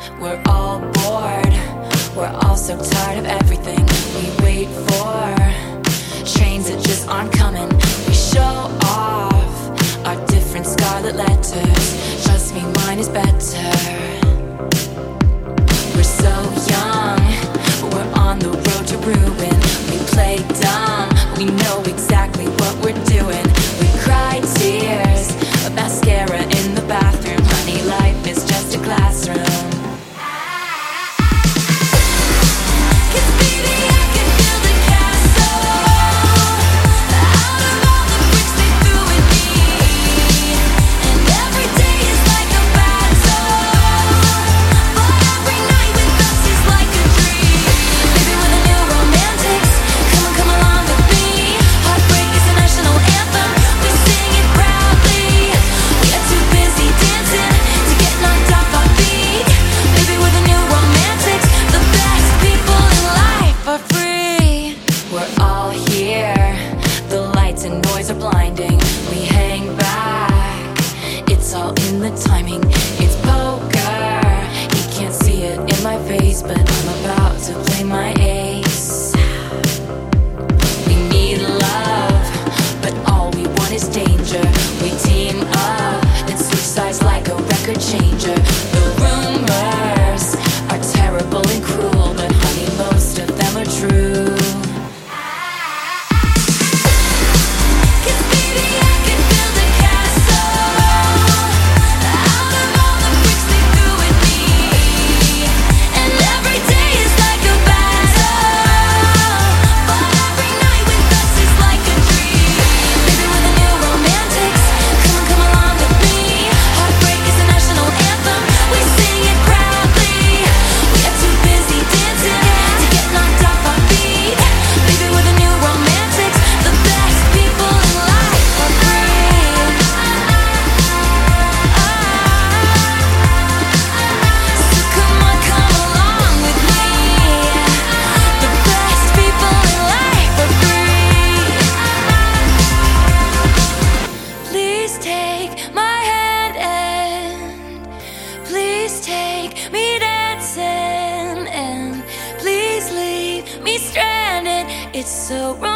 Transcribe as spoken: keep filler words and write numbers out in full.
We're all bored, we're all so tired of everything we wait for. Trains that just aren't coming. We show off our different scarlet letters. Trust me, mine is better. We're so young, but we're on the road to ruin. We play dumb, we know exactly what we're doing. We cry tears of mascara in the bathroom. Honey, life is just a classroom. Noise are blinding, we hang back. It's all in the timing, it's poker. You can't see it in my face, but I'm about to play my ace. We need love, but all we want is danger. We team up and switch sides like a record changer. The rumors are terrible and cruel, but honey, most of them are true. Take me dancing and please leave me stranded. It's so wrong.